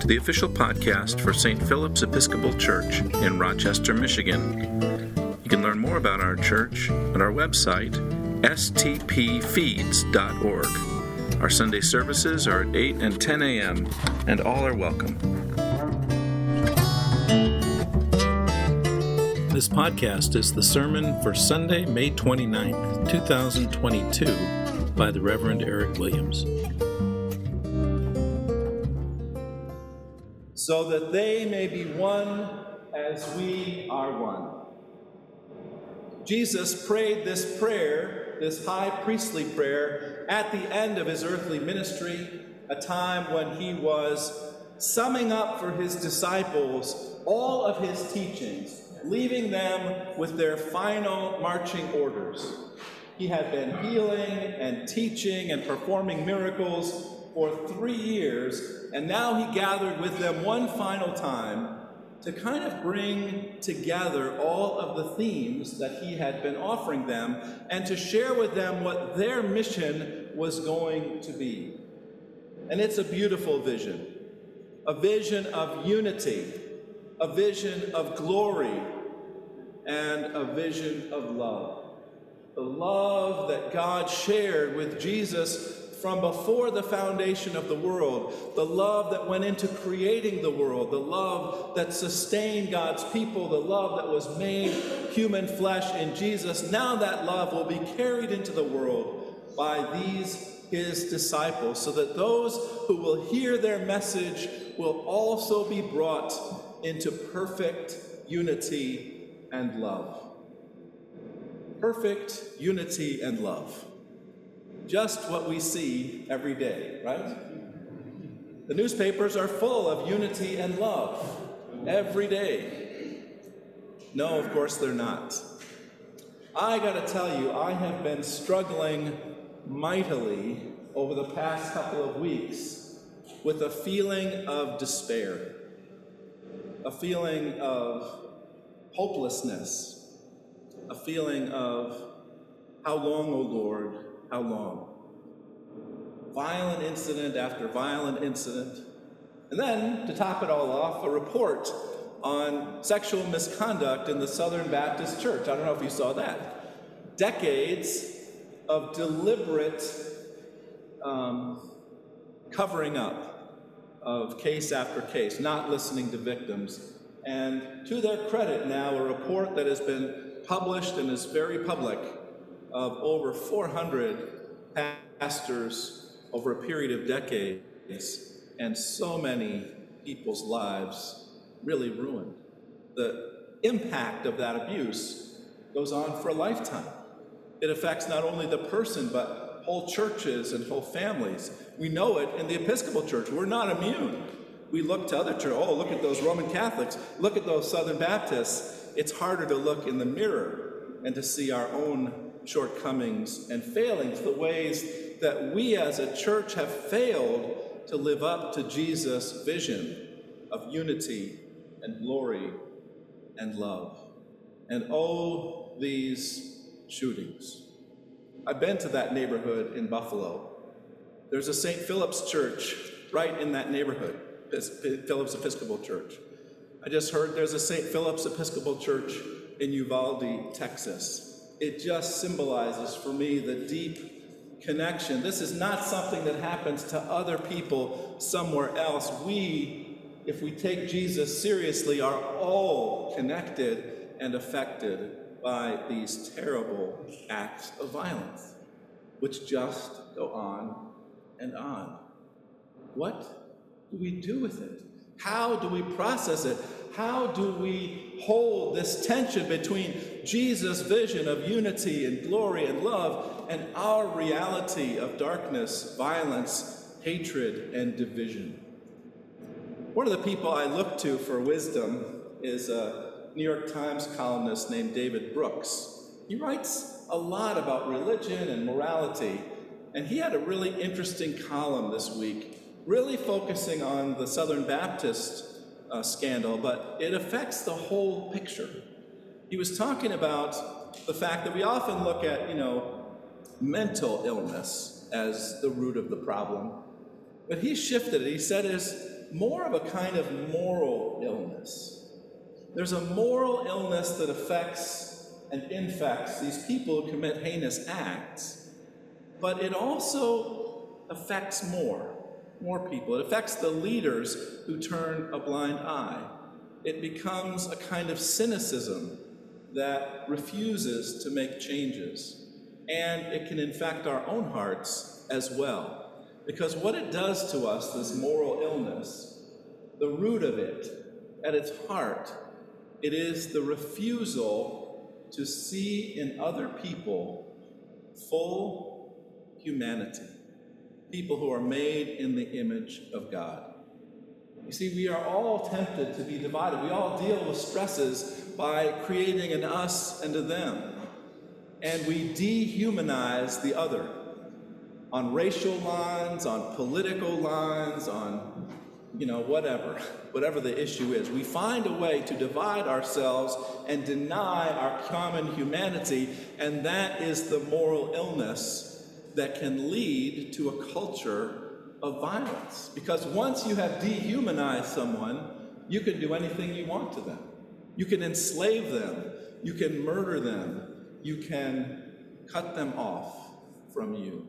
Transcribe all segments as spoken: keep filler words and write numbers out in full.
to the official podcast for Saint Philip's Episcopal Church in Rochester, Michigan. You can learn more about our church at our website, s t p feeds dot org. Our Sunday services are at eight and ten a.m., and all are welcome. This podcast is the sermon for Sunday, May twenty-ninth, twenty twenty-two, by the Reverend Eric Williams. So that they may be one as we are one. Jesus prayed this prayer, this high priestly prayer, at the end of his earthly ministry, a time when he was summing up for his disciples all of his teachings, leaving them with their final marching orders. He had been healing and teaching and performing miracles for three years, and now he gathered with them one final time to kind of bring together all of the themes that he had been offering them and to share with them what their mission was going to be. And it's a beautiful vision, a vision of unity, a vision of glory, and a vision of love. The love that God shared with Jesus from before the foundation of the world, the love that went into creating the world, the love that sustained God's people, the love that was made human flesh in Jesus. Now that love will be carried into the world by these his disciples, so that those who will hear their message will also be brought into perfect unity and love. Perfect unity and love. Just what we see every day, right? The newspapers are full of unity and love every day. No, of course they're not. I gotta tell you, I have been struggling mightily over the past couple of weeks with a feeling of despair, a feeling of hopelessness, a feeling of how long, O Lord, how long? Violent incident after violent incident. And then, to top it all off, a report on sexual misconduct in the Southern Baptist Church. I don't know if you saw that. Decades of deliberate um, covering up of case after case, not listening to victims. And to their credit now, a report that has been published and is very public of over four hundred pastors over a period of decades, and so many people's lives really ruined. The impact of that abuse goes on for a lifetime. It affects not only the person, but whole churches and whole families. We know it in the Episcopal Church. We're not immune. We look to other churches. Oh, look at those Roman Catholics. Look at those Southern Baptists. It's harder to look in the mirror and to see our own shortcomings and failings, the ways that we as a church have failed to live up to Jesus' vision of unity and glory and love. And oh, these shootings. I've been to that neighborhood in Buffalo. There's a Saint Philip's Church right in that neighborhood, Philip's Episcopal Church. I just heard there's a Saint Philip's Episcopal Church in Uvalde, Texas. It just symbolizes for me the deep connection. This is not something that happens to other people somewhere else. We, if we take Jesus seriously, are all connected and affected by these terrible acts of violence, which just go on and on. What do we do with it? How do we process it? How do we hold this tension between Jesus' vision of unity and glory and love and our reality of darkness, violence, hatred, and division? One of the people I look to for wisdom is a New York Times columnist named David Brooks. He writes a lot about religion and morality, and he had a really interesting column this week, really focusing on the Southern Baptist uh, scandal, but it affects the whole picture. He was talking about the fact that we often look at, you know, mental illness as the root of the problem. But he shifted it. He said, is, more of a kind of moral illness. There's a moral illness that affects and infects these people who commit heinous acts, but it also affects more, more people. It affects the leaders who turn a blind eye. It becomes a kind of cynicism that refuses to make changes. And it can infect our own hearts as well. Because what it does to us, this moral illness, the root of it, at its heart, it is the refusal to see in other people full humanity, people who are made in the image of God. You see, we are all tempted to be divided. We all deal with stresses by creating an us and a them. And we dehumanize the other on racial lines, on political lines, on, you know, whatever, whatever the issue is. We find a way to divide ourselves and deny our common humanity, and that is the moral illness that can lead to a culture of violence. Because once you have dehumanized someone, you can do anything you want to them. You can enslave them. You can murder them. You can cut them off from you.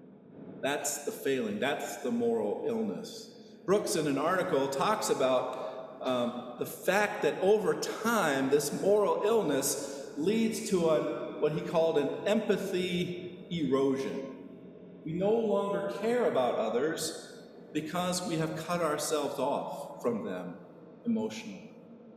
That's the failing. That's the moral illness. Brooks, in an article, talks about um, the fact that over time, this moral illness leads to a, what he called an empathy erosion. We no longer care about others because we have cut ourselves off from them emotionally.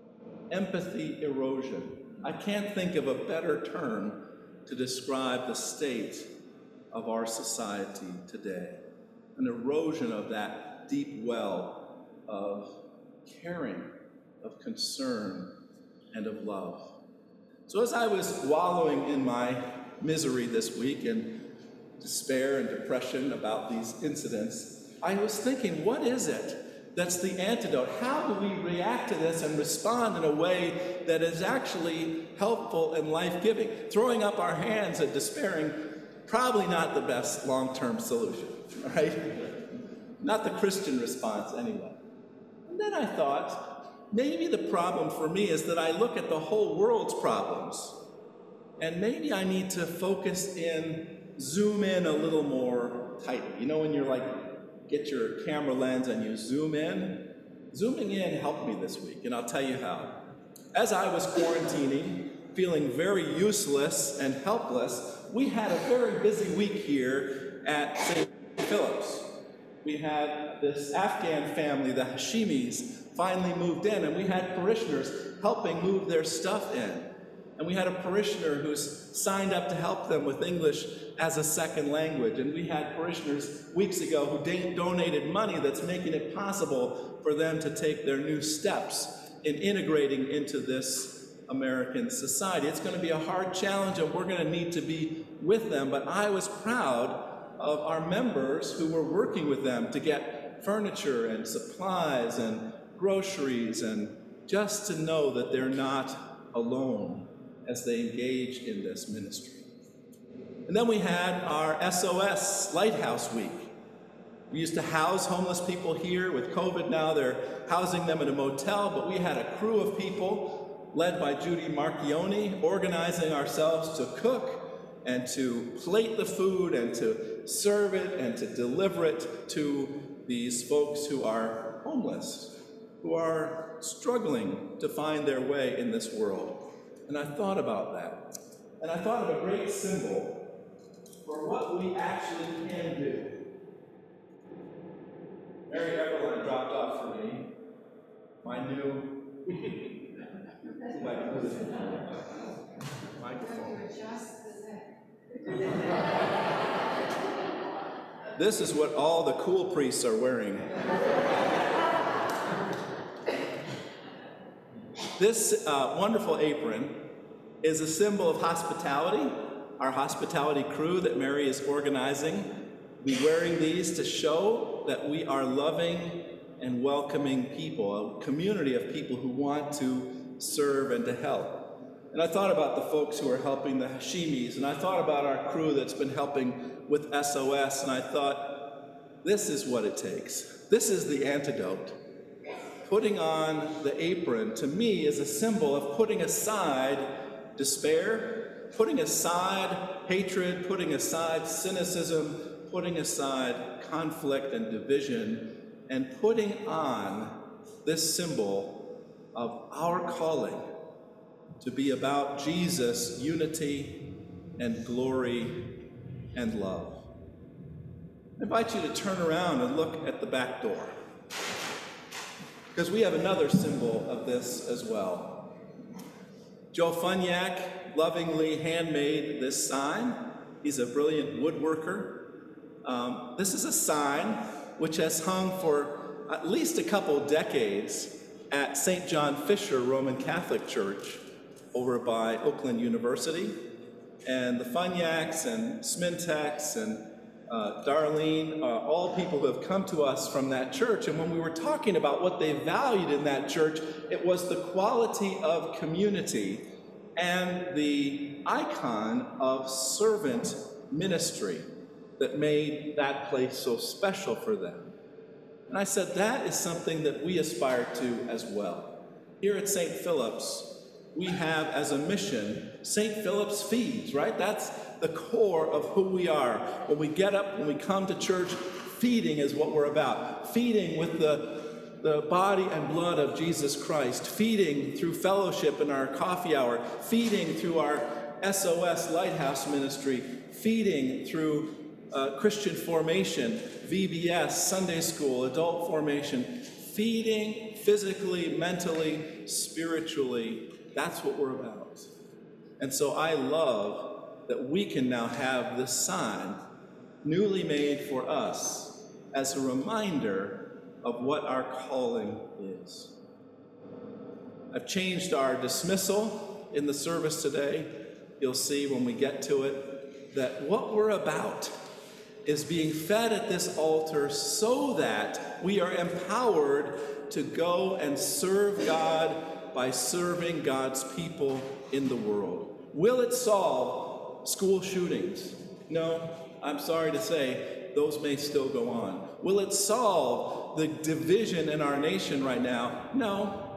Empathy erosion. I can't think of a better term to describe the state of our society today. An erosion of that deep well of caring, of concern, and of love. So as I was wallowing in my misery this week and despair and depression about these incidents, I was thinking, what is it that's the antidote? How do we react to this and respond in a way that is actually helpful and life-giving? Throwing up our hands and despairing, probably not the best long-term solution, right? Not the Christian response anyway. And then I thought, maybe the problem for me is that I look at the whole world's problems, and maybe I need to focus in, zoom in a little more tightly. You know when you're like, get your camera lens and you zoom in? Zooming in helped me this week, and I'll tell you how. As I was quarantining, feeling very useless and helpless, we had a very busy week here at Saint Philip's. We had this Afghan family, the Hashimis, finally moved in, and we had parishioners helping move their stuff in. And we had a parishioner who's signed up to help them with English as a second language. And we had parishioners weeks ago who da- donated money that's making it possible for them to take their new steps in integrating into this American society. It's going to be a hard challenge, and we're going to need to be with them. But I was proud of our members who were working with them to get furniture and supplies and groceries, and just to know that they're not alone as they engage in this ministry. And then we had our S O S Lighthouse Week. We used to house homeless people here. With COVID now, they're housing them in a motel, but we had a crew of people led by Judy Marchioni, organizing ourselves to cook and to plate the food and to serve it and to deliver it to these folks who are homeless, who are struggling to find their way in this world. And I thought about that. And I thought of a great symbol for what we actually can do. Mary Everline dropped off for me my new microphone. This is what all the cool priests are wearing. This uh, wonderful apron is a symbol of hospitality. Our hospitality crew that Mary is organizing will be wearing these to show that we are loving and welcoming people, a community of people who want to serve and to help. And I thought about the folks who are helping the Hashimis, and I thought about our crew that's been helping with S O S, and I thought, this is what it takes. This is the antidote. putting on the apron, to me, is a symbol of putting aside despair, putting aside hatred, putting aside cynicism, putting aside conflict and division, and putting on this symbol of our calling to be about Jesus' unity and glory and love. I invite you to turn around and look at the back door, because we have another symbol of this as well. Joe Funyak lovingly handmade this sign. He's a brilliant woodworker. Um, this is a sign which has hung for at least a couple decades at Saint John Fisher Roman Catholic Church over by Oakland University. And the Funyaks and Smintex and uh, Darlene, uh, all people who have come to us from that church. And when we were talking about what they valued in that church, it was the quality of community and the icon of servant ministry that made that place so special for them. And I said, that is something that we aspire to as well. Here at Saint Philip's, we have as a mission, Saint Philip's Feeds, right? That's the core of who we are. When we get up, when we come to church, feeding is what we're about. Feeding with the, the body and blood of Jesus Christ. Feeding through fellowship in our coffee hour. Feeding through our S O S Lighthouse ministry. Feeding through uh, Christian formation, V B S, Sunday school, adult formation. Feeding physically, mentally, spiritually. That's what we're about. And so I love that we can now have this sign newly made for us as a reminder of what our calling is. I've changed our dismissal in the service today. You'll see when we get to it that what we're about is being fed at this altar so that we are empowered to go and serve God by serving God's people in the world. Will it solve school shootings? No, I'm sorry to say, those may still go on. Will it solve the division in our nation right now? No,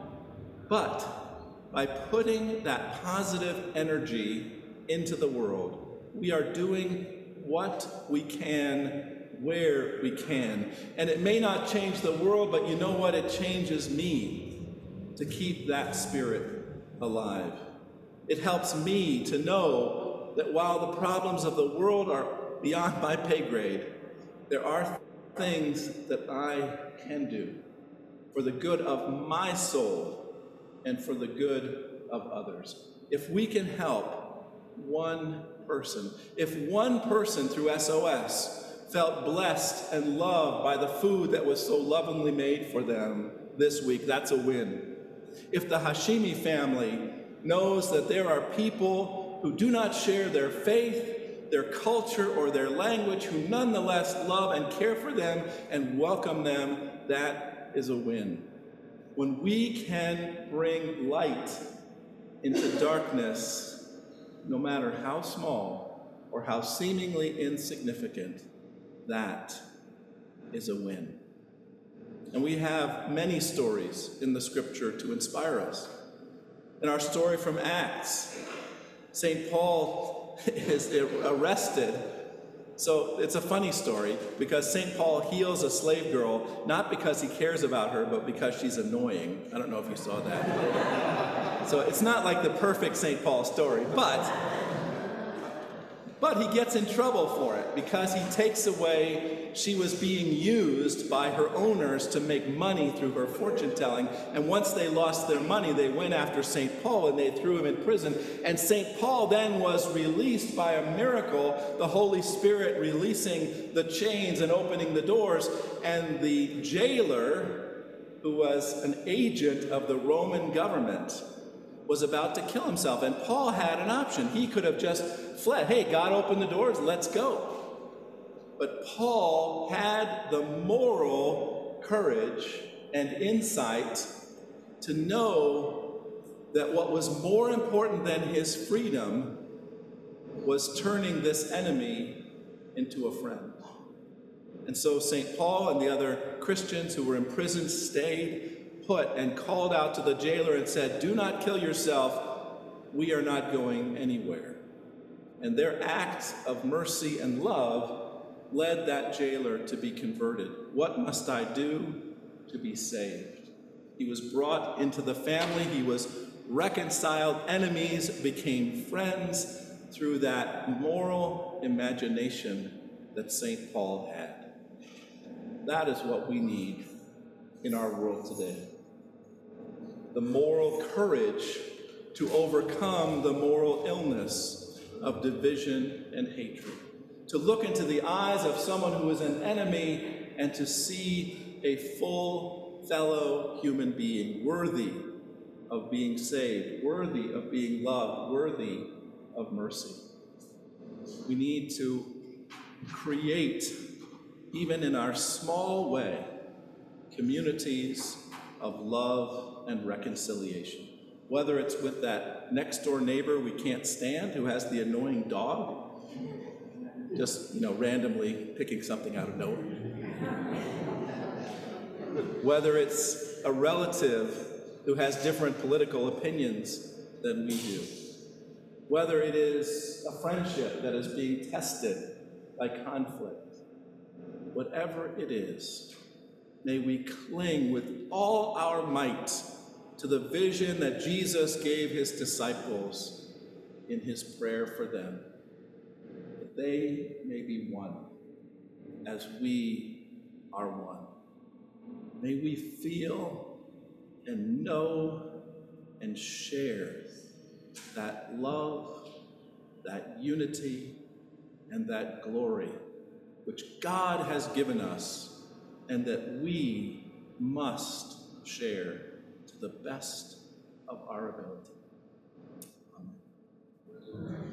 but by putting that positive energy into the world, we are doing what we can, where we can. And it may not change the world, but you know what? It changes me to keep that spirit alive. It helps me to know that while the problems of the world are beyond my pay grade, there are things that I can do for the good of my soul and for the good of others. If we can help one person, if one person through S O S felt blessed and loved by the food that was so lovingly made for them this week, that's a win. If the Hashimi family knows that there are people who do not share their faith, their culture, or their language, who nonetheless love and care for them and welcome them, that is a win. When we can bring light into darkness, no matter how small or how seemingly insignificant, that is a win. And we have many stories in the scripture to inspire us. In our story from Acts, Saint Paul is arrested. So it's a funny story because Saint Paul heals a slave girl, not because he cares about her, but because she's annoying. I don't know if you saw that. So it's not like the perfect Saint Paul story, but But he gets in trouble for it because he takes away, she was being used by her owners to make money through her fortune telling. And once they lost their money, they went after Saint Paul and they threw him in prison. And Saint Paul then was released by a miracle, the Holy Spirit releasing the chains and opening the doors. And the jailer, who was an agent of the Roman government, was about to kill himself. And Paul had an option. He could have just fled. Hey, God opened the doors, let's go. But Paul had the moral courage and insight to know that what was more important than his freedom was turning this enemy into a friend. And so Saint Paul and the other Christians who were in prison stayed. put and called out to the jailer and said, "Do not kill yourself. We are not going anywhere." And their act of mercy and love led that jailer to be converted. What must I do to be saved? He was brought into the family. He was reconciled. Enemies became friends through that moral imagination that Saint Paul had. That is what we need in our world today. The moral courage to overcome the moral illness of division and hatred. To look into the eyes of someone who is an enemy and to see a full fellow human being, worthy of being saved, worthy of being loved, worthy of mercy. We need to create, even in our small way, communities of love and reconciliation. Whether it's with that next door neighbor we can't stand who has the annoying dog, just, you know, randomly picking something out of nowhere. Whether it's a relative who has different political opinions than we do. Whether it is a friendship that is being tested by conflict. Whatever it is, may we cling with all our might to the vision that Jesus gave his disciples in his prayer for them, that they may be one as we are one. May we feel and know and share that love, that unity, and that glory which God has given us and that we must share to the best of our ability. Amen.